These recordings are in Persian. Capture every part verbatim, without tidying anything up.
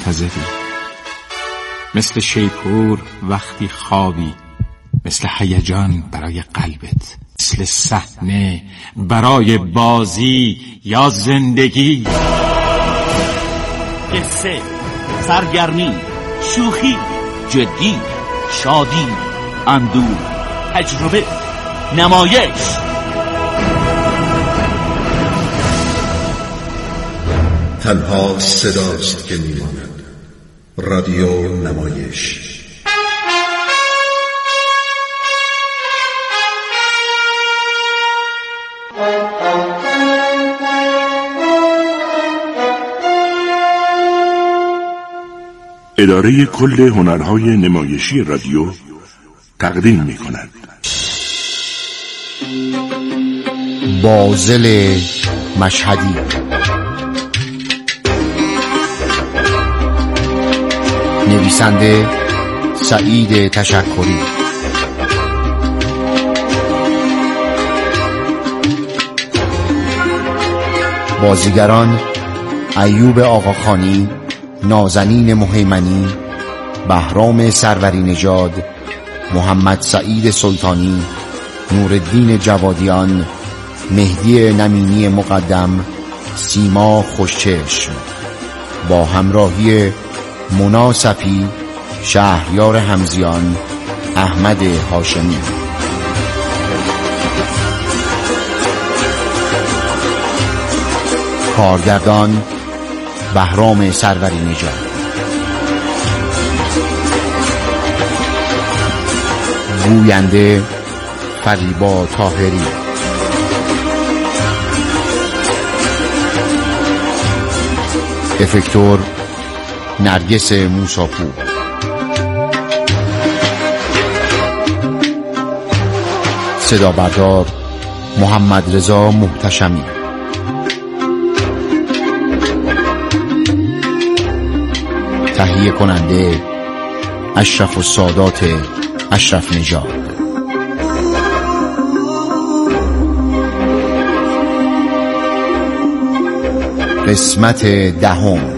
منتظری، مثل شیپور وقتی خوابی، مثل هیجان برای قلبت، مثل صحنه برای بازی یا زندگی. قصه، سرگرمی، شوخی، جدی، شادی، اندوه، تجربه، نمایش. تنها صداست که میماند. رادیو نمایش. اداره کل هنرهای نمایشی رادیو تقدیم می کند بازل مشهدی. نویسنده سعید تشکری. بازیگران ایوب آقاخانی، نازنین مهیمنی، بهرام سروری نژاد، محمد سعید سلطانی، نورالدین جوادیان، مهدی نمینی مقدم، سیما خوشچشم، با همراهی مونا صفی، شهریار حمزیان، احمد هاشمی. کارگردان بهرام سروری نژاد. گوینده فریبا طاهری. افکتور نرگس موساپور. صدا بردار محمد رضا محتشمی. تهیه کننده اشرف السادات اشرف نژاد. قسمت دهم.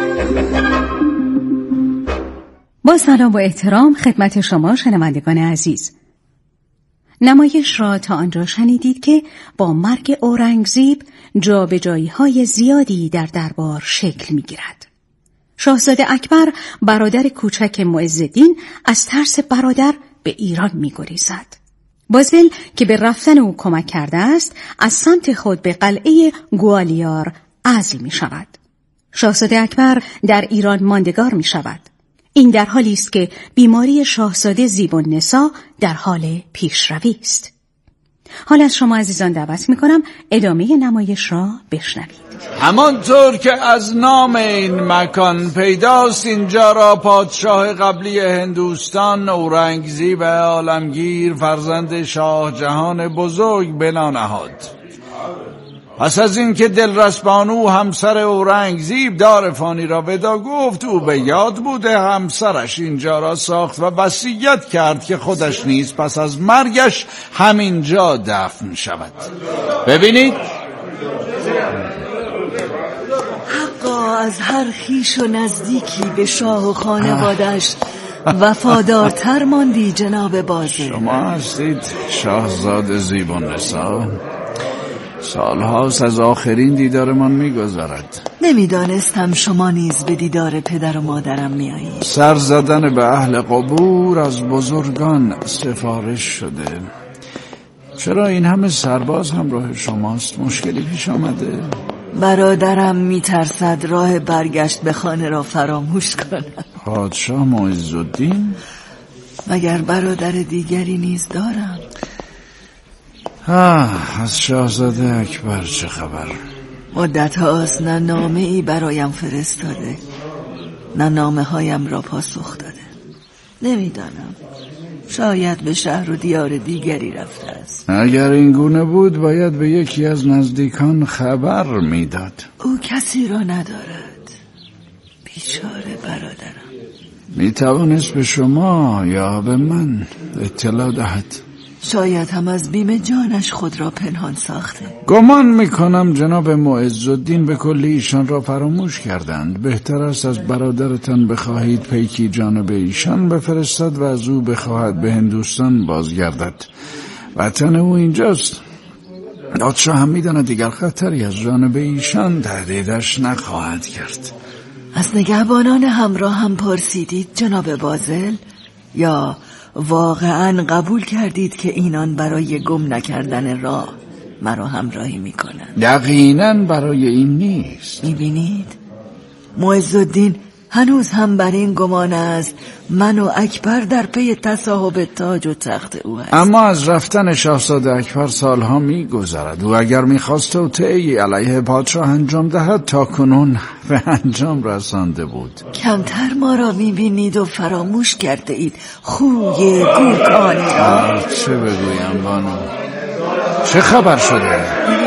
با سلام و احترام خدمت شما شنوندگان عزیز. نمایش را تا آنجا شنیدید که با مرگ اورنگزیب جابجایی‌های زیادی در دربار شکل می‌گیرد. شاهزاده اکبر برادر کوچک معزالدین از ترس برادر به ایران می‌گریزد. بازل که به رفتن او کمک کرده است از سمت خود به قلعه گوالیار عزل می‌شود. شاهزاده اکبر در ایران ماندگار می‌شود. این در حالی است که بیماری شاهزاده زیب‌النسا در حال پیشروی است. حالا از شما عزیزان دعوت می‌کنم ادامه نمایش را بشنوید. همانطور که از نام این مکان پیداست، اینجا را پادشاه قبلی هندوستان اورنگزیب عالمگیر فرزند شاه جهان بزرگ بنا نهاد. پس از این که دلرسبانو همسر اورنگزیب دار فانی را ودا گفت، او به یاد بوده همسرش اینجا را ساخت و وصیت کرد که خودش نیز پس از مرگش همینجا دفن شود. ببینید، حقا از هر خویش و نزدیکی به شاه و خانواده‌اش وفادارتر ماندی جناب بازل. شما هستید شاهزاده زیب‌النسا؟ سالهاست از آخرین دیدارمان می‌گذرد. نمیدانستم شما نیز به دیدار پدر و مادرم میایید. سر زدن به اهل قبور از بزرگان سفارش شده. چرا این همه سرباز همراه شماست؟ مشکلی پیش آمده؟ برادرم میترسد راه برگشت به خانه را فراموش کنم. پادشاه معزالدین؟ مگر برادر دیگری نیز دارم؟ آه، از شاهزاده اکبر چه خبر؟ مدت هاست نه نامه ای برایم فرستاده، نه نامه هایم را پاسخ داده. نمیدانم، شاید به شهر و دیار دیگری رفته است. اگر این گونه بود باید به یکی از نزدیکان خبر میداد. او کسی را ندارد. بیچاره برادرم. میتوانست به شما یا به من اطلاع دهد. شاید هم از بیم جانش خود را پنهان ساخته. گمان میکنم جناب معزالدین به کلی ایشان را فراموش کردند. بهتر است از برادرتان بخواهید پیکی جانب ایشان بفرستد و از او بخواهد به هندوستان بازگردد. وطن او اینجاست. پادشاه هم میداند دیگر خطری از جانب ایشان تهدیدش نخواهد کرد. از نگهبانان همراه هم پرسیدید جناب بازل؟ یا واقعا قبول کردید که اینان برای گم نکردن راه مرا همراهی میکنند؟ یقینا برای این نیست. میبینید معزالدین هنوز هم بر این گمان است من و اکبر در پی تصاحب تاج و تخت او هست. اما از رفتن شاهزاده اکبر سالها میگذرد. او اگر میخواست توطئه‌ای علیه پادشاه انجام دهد تا کنون به انجام رسانده بود. کمتر ما را میبینید و فراموش کرده اید خوی گورکانی را. چه بگویم بانو؟ چه خبر شده؟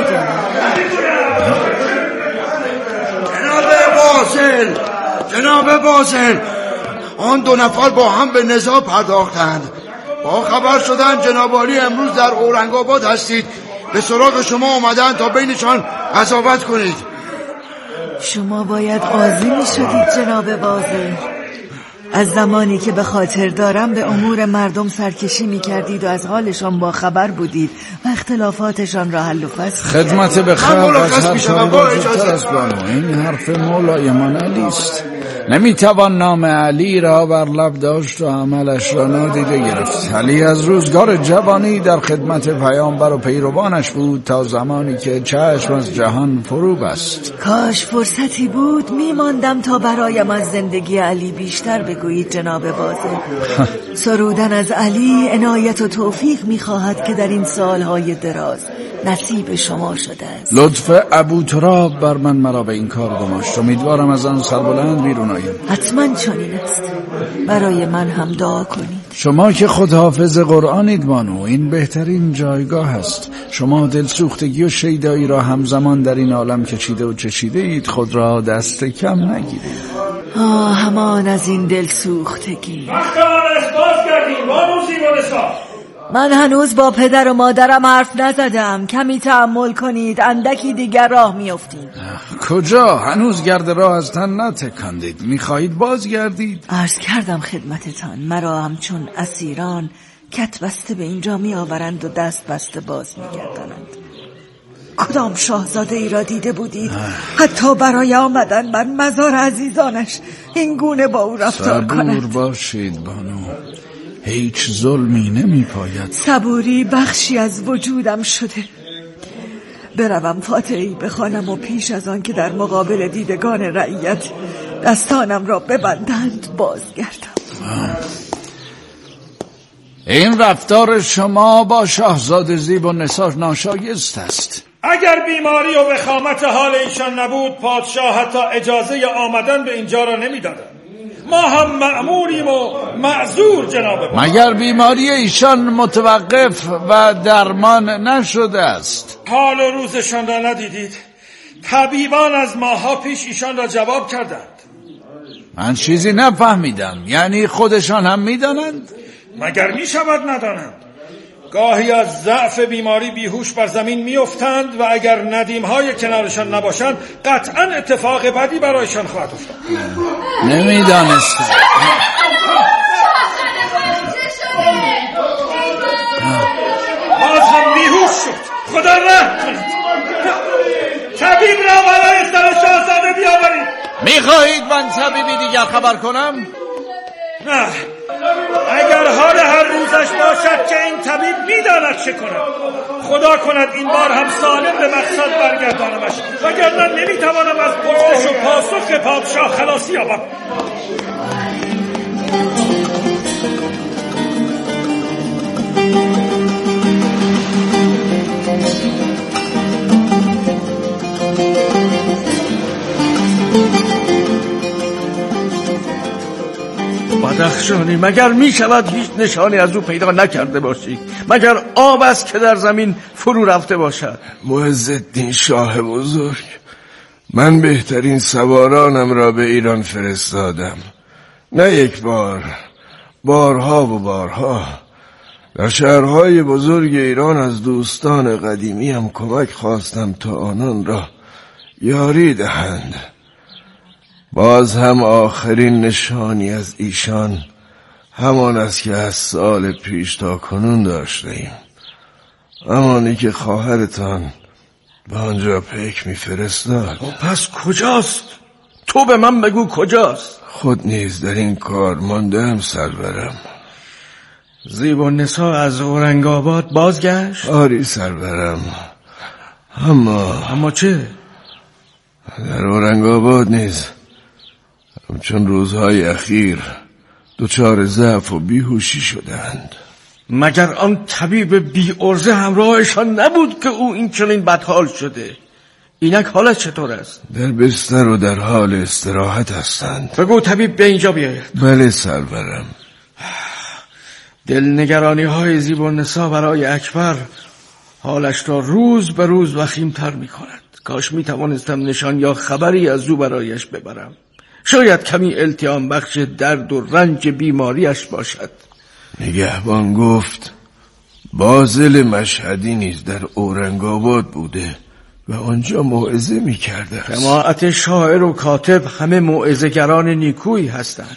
جناب بازل، جناب بازل، آن دو نفر با هم به نزاع پرداختند. با خبر شدن جناب عالی امروز در اورنگاباد هستید. به سراغ شما آمدند تا بینشان قضاوت کنید. شما باید قاضی می شدید جناب بازل. از زمانی که به خاطر دارم به امور مردم سرکشی می کردید و از حالشان با خبر بودید و اختلافاتشان را حل و فصل. خدمت به خلق از هر کاری واجبتر است بانو. این حرف مولایمان علی است. نمیتوان نام علی را بر لب داشت و عملش را نادیده گرفت. علی از روزگار جوانی در خدمت پیامبر و پیروانش بود تا زمانی که چشم از جهان فرو بست. کاش فرصتی بود میماندم تا برایم از زندگی علی بیشتر بگویید جناب بازل. سرودن از علی عنایت و توفیق میخواهد که در این سالهای دراز نصیب شما شده است. لطف ابو تراب بر من مرا به این کار گماشت. امیدوارم از آن سربلند بیرون آیم. حتما چنین است. برای من هم دعا کنید. شما که خود حافظ قرآنید بانو، این بهترین جایگاه است. شما دلسوختگی و شیدایی را همزمان در این عالم کشیده و چشیده اید. خود را دست کم نگیرید. آه همان از این دلسوختگی. من هنوز با پدر و مادرم حرف نزدم. کمی تأمل کنید، اندکی دیگر راه میافتیم. کجا؟ هنوز گرد راه از تن نتکاندید. میخواهید بازگردید؟ عرض کردم خدمتتان مرا همچون اسیران کت بسته به اینجا میآورند و دست بسته باز میگردانند. کدام شاهزاده ای را دیده بودید حتی برای آمدن بر مزار عزیزانش این گونه با او رفتار کند؟ صبور باشید بانو، هیچ ظلمی نمی پاید. صبوری بخشی از وجودم شده. بروم فاتحه‌ای بخوانم و پیش از آن که در مقابل دیدگان رعیت دستانم را ببندند بازگردم. این رفتار شما با شاهزاده زیب و نثار ناشایست است. اگر بیماری و وخامت حال ایشان نبود پادشاه حتی اجازه آمدن به اینجا را نمیدادند. ما هم مأموریم و معذور جناب. مگر بیماری ایشان متوقف و درمان نشده است؟ حال و روزشان را ندیدید؟ طبیبان از ماها پیش ایشان را جواب کردند. من چیزی نفهمیدم. یعنی خودشان هم میدانند؟ مگر می شود ندانند؟ گاهی از ضعف بیماری بیهوش بر زمین میافتند و اگر ندیم‌های کنارشان نباشند قطعاً اتفاق بدی برایشان خواهد افتاد. نمیدانستم. باز هم بیهوش شد. خدا رحم کنید. طبیب را برای سر شاهزاده بیاورید. میخواهید من طبیبی دیگر خبر کنم؟ نه، اگر حال هر روزش باشد که این طبیب میداند چه کند. خدا کند این بار هم سالم به مقصد برگردانمش، وگرنه نمیتوانم از پرسش و پاسخ پادشاه خلاصی یابم. بدخشانی، مگر می شود هیچ نشانی از او پیدا نکرده باشی؟ مگر آب است که در زمین فرو رفته باشد؟ معزالدین شاه بزرگ، من بهترین سوارانم را به ایران فرستادم، نه یک بار، بارها و بارها. در شهرهای بزرگ ایران از دوستان قدیمی هم کمک خواستم تا آنان را یاری دهند. باز هم آخرین نشانی از ایشان همان است که از سال پیش تا کنون داشتیم، همانی که خواهرتان به آنجا پیک میفرستاد. پس کجاست؟ تو به من بگو کجاست؟ خود نیز در این کار ماندم سرورم. زیبالنسا از اورنگاباد بازگشت؟ آری سرورم، اما اما چه؟ در اورنگاباد نیز همچون روزهای اخیر دچار ضعف و بیهوشی شدند. مگر آن طبیب بی ارزه همراهشان نبود که او این چنین بدحال شده؟ اینک حالت چطور است؟ در بستر و در حال استراحت هستند. بگو طبیب به اینجا بیاید. بله سرورم. دلنگرانی های زیبالنسا برای اکبر حالش را روز به روز وخیمتر می کند. کاش می توانستم نشان یا خبری از او برایش ببرم. شاید کمی التیام بخش درد و رنج بیماریش باشد. نگهبان گفت بازل مشهدی نیز در اورنگاباد بوده و آنجا موعظه می کرده است. جماعت شاعر و کاتب همه موعظه‌گران نیکویی هستند.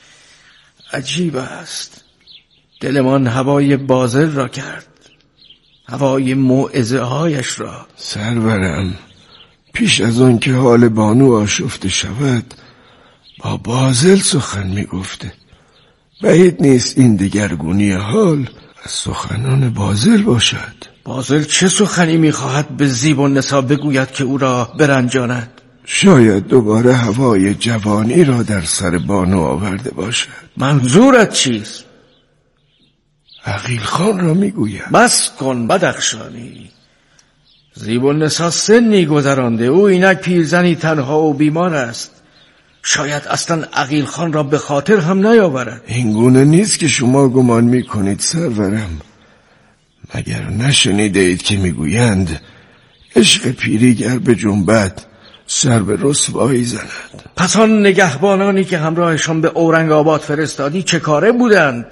عجیب است، دلمان هوای بازل را کرد، هوای موعظه هایش را. سرورم، پیش از آن که حال بانو آشفته شود با بازل سخن می گفته. بعید نیست این دگرگونی حال از سخنان بازل باشد. بازل چه سخنی می خواهد به زیبالنسا بگوید که او را برنجاند؟ شاید دوباره هوای جوانی را در سر بانو آورده باشد. منظورت چیست؟ عقیل خان را می گوید. بس کن بدخشانی. زیبالنسا سنی گذرانده، او اینک پیرزنی تنها و بیمار است. شاید اصلا عقیل خان را به خاطر هم نیاورد. این گونه نیست که شما گمان می کنید سرورم. مگر نشنیده اید که می گویند عشق پیریگر به جنبت سر به رسوایی زند؟ پس آن نگهبانانی که همراهشان به اورنگاباد فرستادی چه کاره بودند؟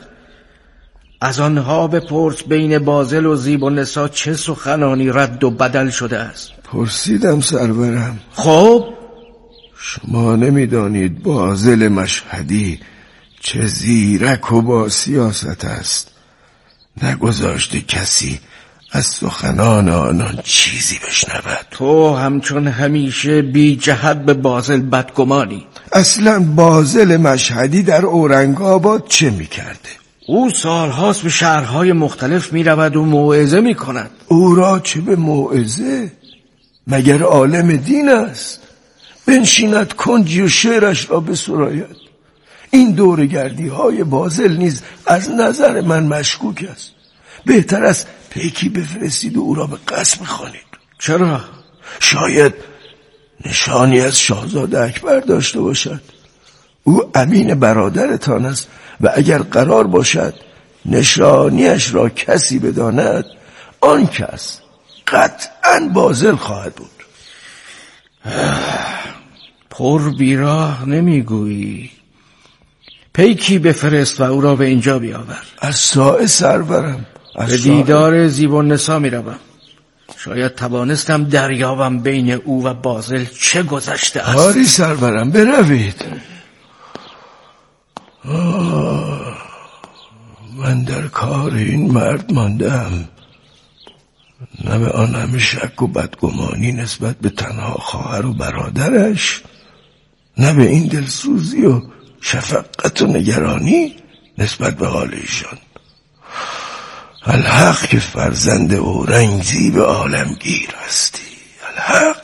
از آنها بپرس بین بازل و زیبالنسا چه سخنانی رد و بدل شده است. پرسیدم سرورم. خب شما نمیدانید بازل مشهدی چه زیرک و با سیاست است. نگذاشته کسی از سخنان آنان چیزی بشنود. تو همچون همیشه بی جهت به بازل بدگمانی. اصلا بازل مشهدی در اورنگاباد چه میکرده؟ او سالهاست به شهرهای مختلف میرود و موعظه میکند. او را چه به موعظه؟ مگر عالم دین است؟ بنشیند کنجی و شعرش را بسراید. این دورگردی های بازل نیز از نظر من مشکوک است. بهتر است پیکی بفرستید و او را به قصد بخوانید. چرا؟ شاید نشانی از شاهزاده اکبر داشته باشد. او امین برادرتان است و اگر قرار باشد نشانیش را کسی بداند، آن کس قطعاً بازل خواهد بود. پر بیراه نمیگویی. پیکی بفرست و او را به اینجا بیاور. از سایه سرورم. به دیدار زیبالنسا میروم. شاید توانستم دریابم بین او و بازل چه گذشته است. آری سرورم، بروید. آه، من در کار این مرد ماندم. نه به آن همه شک و بدگمانی نسبت به تنها خواهر و برادرش، نه به این دلسوزی و شفقت و نگرانی نسبت به حال ایشان. الحق که فرزند اورنگزیب عالمگیر هستی. الحق.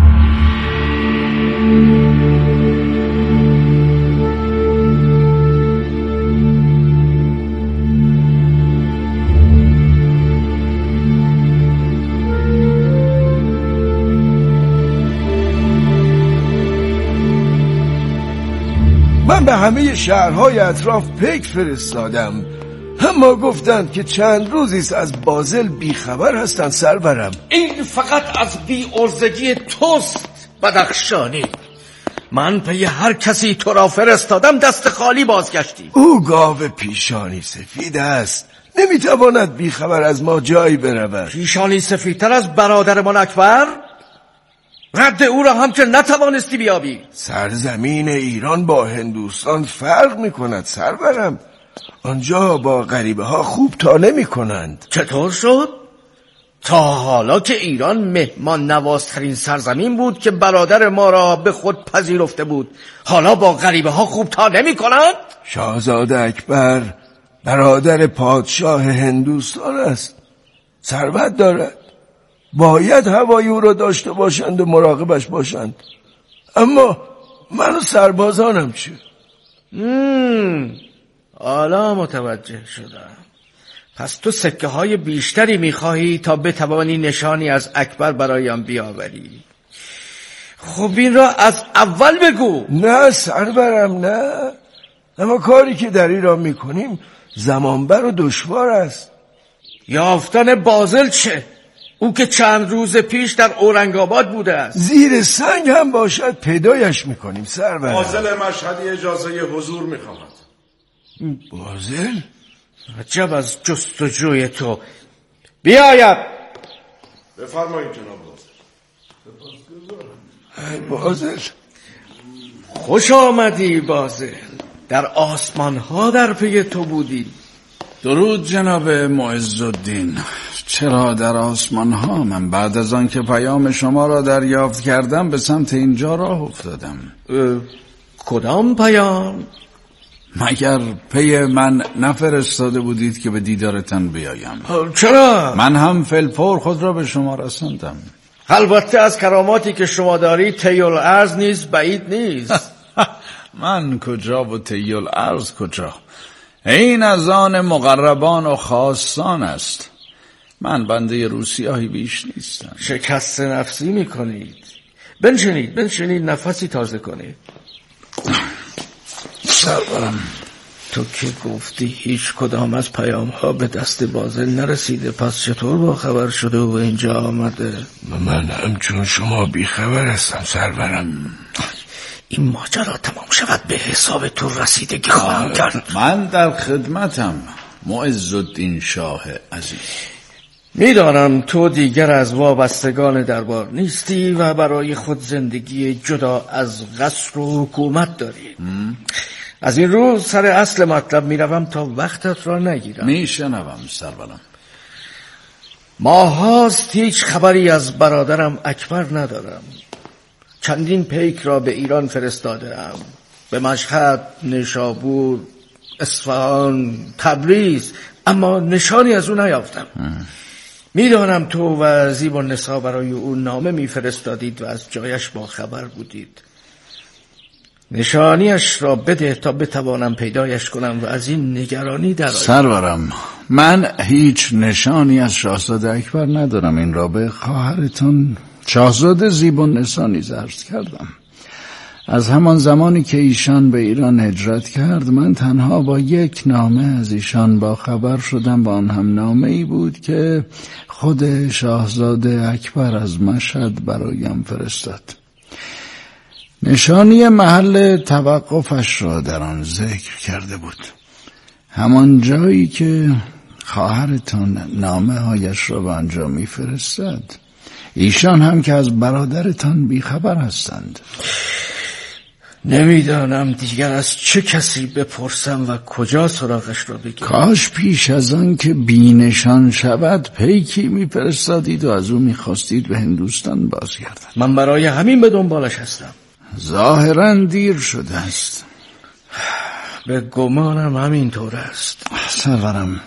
من به همه شهرهای اطراف پیک فرستادم، اما گفتند که چند روزیست از بازل بیخبر هستند سرورم. این فقط از بی ارزگی توست بدخشانی. من پی هر کسی تو را فرستادم دست خالی بازگشتی. او گاو پیشانی سفید است، نمیتواند بیخبر از ما جایی برود. پیشانی سفیدتر از برادرمان اکبر؟ رد او را هم که نتوانستی بیابی. سرزمین ایران با هندوستان فرق میکند سرورم. آنجا با غریبه ها خوب تا نمی کنند. چطور شد؟ تا حالا که ایران مهمان نوازترین سرزمین بود که برادر ما را به خود پذیرفته بود، حالا با غریبه ها خوب تا نمی کنند؟ شاهزاده اکبر برادر پادشاه هندوستان است، ثروت دارد، باید هوای او را داشته باشند و مراقبش باشند. اما من و سربازانم چه؟ مم. حالا متوجه شدم. پس تو سکه های بیشتری میخواهی تا بتوانی نشانی از اکبر برایم بیاوری. خب این را از اول بگو. نه سرورم نه، اما کاری که در ایران میکنیم زمانبر و دشوار است. یافتن بازل چه؟ او که چند روز پیش در اورنگاباد بوده است. زیر سنگ هم باشد پیدایش میکنیم سرورم. بازل مشهدی اجازه حضور میخواهد. بازل؟ عجب از جستجوی تو. بیاید. بفرمایید جناب بازل. بازل خوش آمدی بازل. در آسمان ها در پی تو بودی. درود جناب معزالدین. چرا در آسمان ها؟ من بعد از آن که پیام شما را دریافت کردم به سمت اینجا راه افتادم. کدام پیام؟ مگر پی من نفرستاده بودید که به دیدارتان بیایم؟ چرا؟ من هم فلفور خود را به شما رساندم. البته از کراماتی که شما داری طی الارض نیز بعید نیست. من کجا و طی الارض کجا؟ این از آن مقربان و خاصان است. من بنده روسیاهی بیش نیستم. شکست نفسی میکنید. بنشینید بنشینید نفسی تازه کنید. سرورم تو که گفتی هیچ کدام از پیام ها به دست بازل نرسیده، پس چطور با خبر شده و اینجا آمده؟ من همچون شما بیخبر هستم سرورم. این ماجرا تمام شود به حساب تو رسیدگی خواهم کرد. من در خدمتم معزالدین شاه عزیز. میدانم تو دیگر از وابستگان دربار نیستی و برای خود زندگی جدا از قصر و حکومت داری. م? از این رو سر اصل مطلب میروم تا وقتت را نگیرم. میشنوم سرورم. ماهاست هیچ خبری از برادرم اکبر ندارم. چندین پیک را به ایران فرستادم، به مشهد، نیشابور، اصفهان، تبریز، اما نشانی از او نیافتم. میدانم تو و زیبالنسا برای او نامه میفرستادید و از جایش با خبر بودید. نشانیش را بده تا بتوانم پیدایش کنم و از این نگرانی در سرورم، من هیچ نشانی از شاهزاده اکبر ندارم. این را به خواهرتون شاهزاده زیبالنسا نیز عرض کردم. از همان زمانی که ایشان به ایران هجرت کرد من تنها با یک نامه از ایشان با خبر شدم و آن هم نامه ای بود که خود شاهزاده اکبر از مشهد برایم فرستاد. نشانی محل توقفش را در آن ذکر کرده بود، همان جایی که خواهرتان نامه هایش را به آنجا میفرستد. ایشان هم که از برادرتان بیخبر هستند. نمیدانم دیگر از چه کسی بپرسم و کجا سراغش را بگیرم. کاش پیش از آن که بینشان شود پیکی میفرستادید و از او میخواستید به هندوستان بازگردد. من برای همین به دنبالش هستم. ظاهراً دیر شده است. به گمانم همینطور است. سرورم،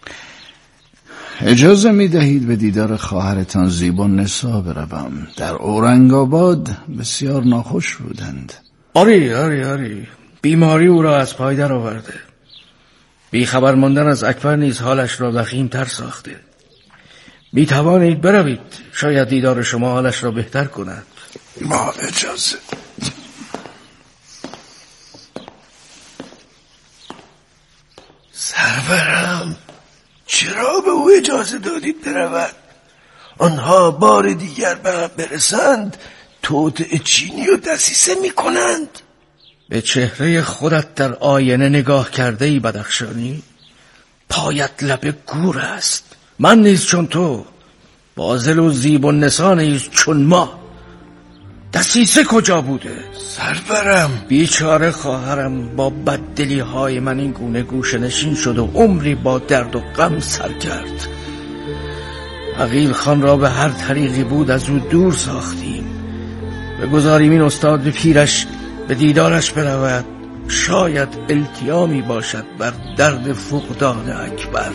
اجازه می دهید به دیدار خواهرتان زیبالنسا بروم. در اورنگاباد بسیار ناخوش بودند. آری آری آری بیماری او را از پای در آورده. بی خبر ماندن از اکبر نیز حالش را وخیم‌تر ساخته. می توانید بروید، شاید دیدار شما حالش را بهتر کند. ما اجازه. سرورم، چرا به او اجازه دادید برود؟ آنها بار دیگر به هم برسند توطئه چینی و دسیسه می کنند. به چهره خودت در آینه نگاه کرده ای بدخشانی؟ پایت لب گور است. من نیز چون تو، بازل و زیب و نسا نیز چون ما. دسیسه کجا بوده؟ سرورم. بیچاره خواهرم با بددلی های من این گونه گوشه نشین شد و عمری با درد و غم سر کرد. عقیل خان را به هر طریقی بود از او دور ساختیم. بگذاریم این استاد پیرش به دیدارش برود، شاید التیامی باشد بر درد فقدان اکبر.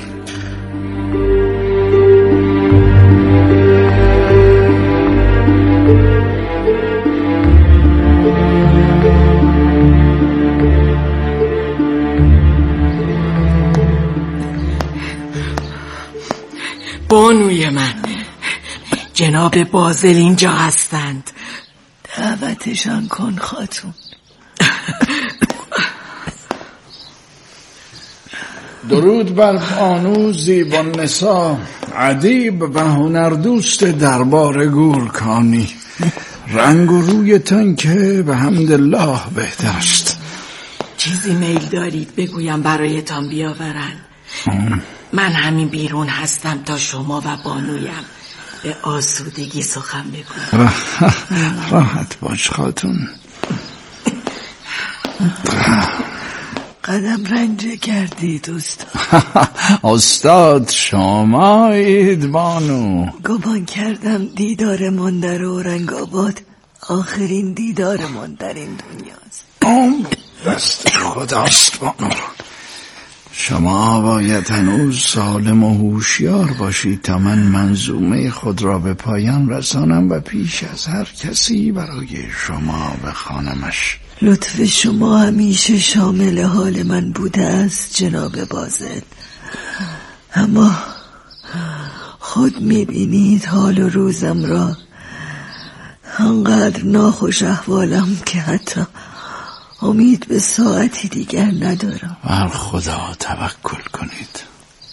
بانوی من، جناب بازل اینجا هستند. دعوتشان کن خاتون. درود بر بانو زیبالنسا، ادیب و هنردوست دربار گورکانی. رنگ و رویتان که به حمدالله بهتر است. چیزی میل دارید بگویم برایتان بیاورن؟ من همین بیرون هستم تا شما و بانویم به آسودگی سخن بگویم. راحت باش خاتون. قدم رنجه کردید استاد. استاد شمایید بانو. گمان کردم دیدارمان در اورنگاباد آخرین دیدارمان در این دنیاست. دست خداست بانو. شما باید هنوز سالم و هوشیار باشید تا من منظومه خود را به پایان رسانم و پیش از هر کسی برای شما بخوانمش. لطف شما همیشه شامل حال من بوده است جناب بازل، اما خود میبینید حال و روزم را. انقدر ناخوش احوالم که حتی امید به ساعتی دیگر ندارم. بر خدا توکل کنید.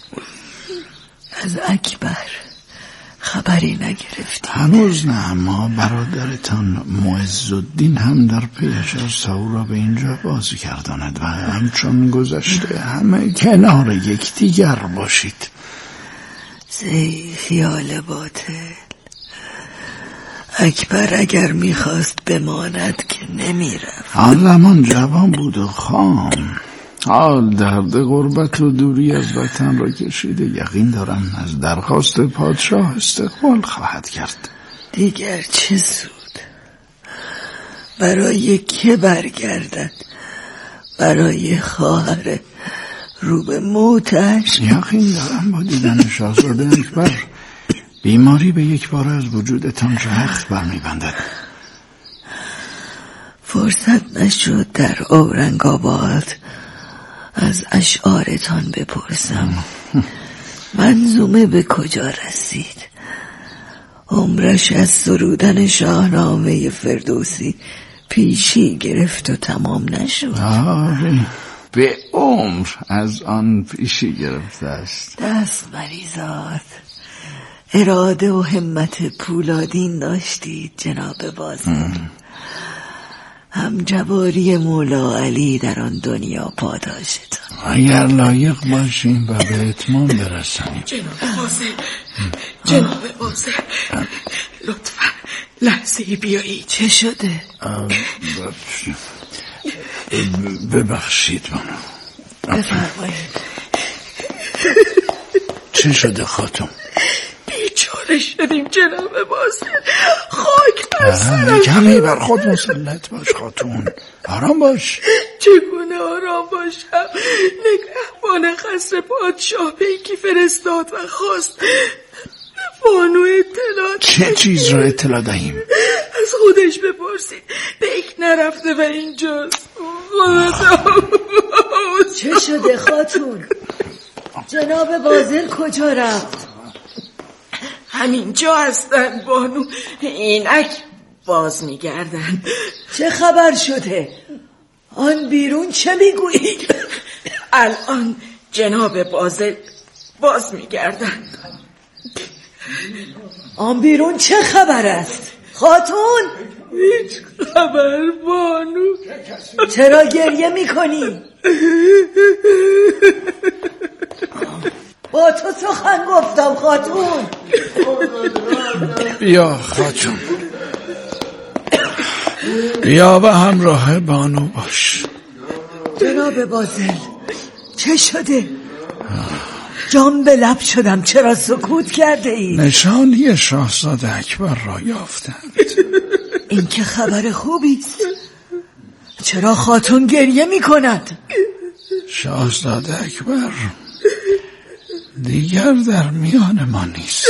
از اکبر خبری نگرفتید؟ هنوز نه، اما برادرتان معزالدین هم در پیش است او را به اینجا بازی گرداند و همچون گذشته همه کنار یکدیگر باشید. زی خیال باطل. اکبر اگر میخواست بماند که نمیرفت. آن زمان جوان بود و خام، حال درد غربت و دوری از وطن را کشیده. یقین دارم از درخواست پادشاه استقبال خواهد کرد. دیگر چه سود؟ برای که برگردد؟ برای خواهر رو به موتش؟ یقین دارم با دیدن شاهزاده اکبر بیماری به یک بار از وجودتان رخت برمیبندد. فرصت نشد در اورنگاباد از اشعارتان بپرسم. منظومه به کجا رسید؟ عمرش از سرودن شاهنامه فردوسی پیشی گرفت و تمام نشد. آره، به عمر از آن پیشی گرفته است. دست مریزاد. اراده و همت پولادین داشتید جناب بازل. هم جواری مولا علی در آن دنیا پاداشتان. اگر لایق باشیم و به اتمام برسانیم. جناب بازل، جناب بازل، لطفا لحظه بیایی. چه شده؟ ببخشید بانو. بفرمایید. چه شده خاتون؟ بیچاره شدیم جناب بازل. خاک بر سرم. کمی بر خود مسلط باش خاتون. آرام باش. چگونه آرام باشم؟ نگهبان قصر پادشاه پیکی فرستاد و خواست بانو اطلاع. چه چیز را اطلاع دهیم؟ از خودش بپرسید. پیک نرفته و اینجاست. چه شده خاتون؟ جناب بازل کجا رفت؟ همینجا هستن بانو، اینک باز میگردن. چه خبر شده؟ آن بیرون چه میگویی؟ الان جناب بازل باز میگردن. آن بیرون چه خبر است؟ خاتون؟ هیچ خبر بانو. چرا گریه میکنی؟ با تو سخن گفتم خاتون. بیا خاتون، بیا و همراه بانو باش. جناب بازل، چه شده؟ جان به لب شدم، چرا سکوت کرده ای؟ نشانی شاهزاده اکبر را یافتند. این که خبر خوبی است. چرا خاتون گریه می کند؟ شاهزاده اکبر دیگر در میان ما نیست.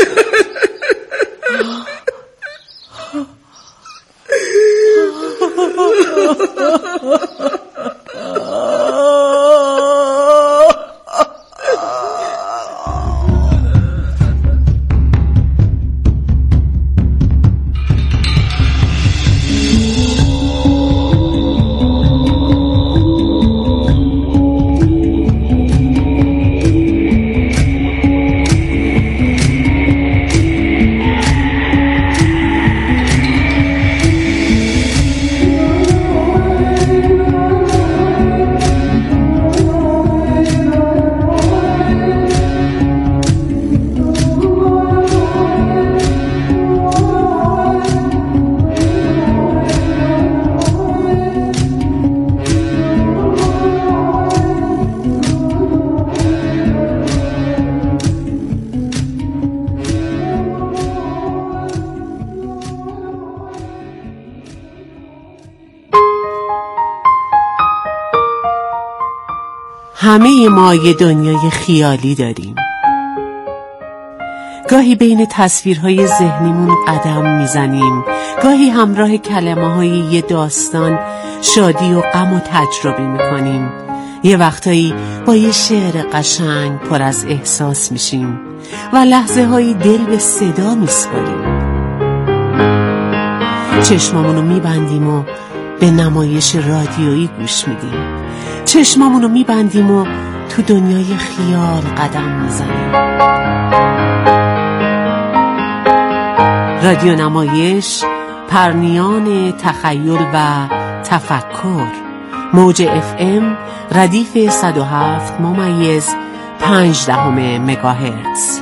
همه ما یه دنیای خیالی داریم. گاهی بین تصویرهای ذهنیمون قدم میزنیم، گاهی همراه کلمه‌های یه داستان شادی و غم و تجربه میکنیم. یه وقتایی با یه شعر قشنگ پر از احساس میشیم و لحظه هایی دل به صدا میسپاریم. چشمامونو میبندیم و به نمایش رادیویی گوش میدیم. چشمامونو میبندیم و تو دنیای خیال قدم میزنیم. رادیو نمایش، پرنیان تخیل و تفکر. موج اف ام ردیف صد و هفت ممیز پنج دهم مگاهرتز.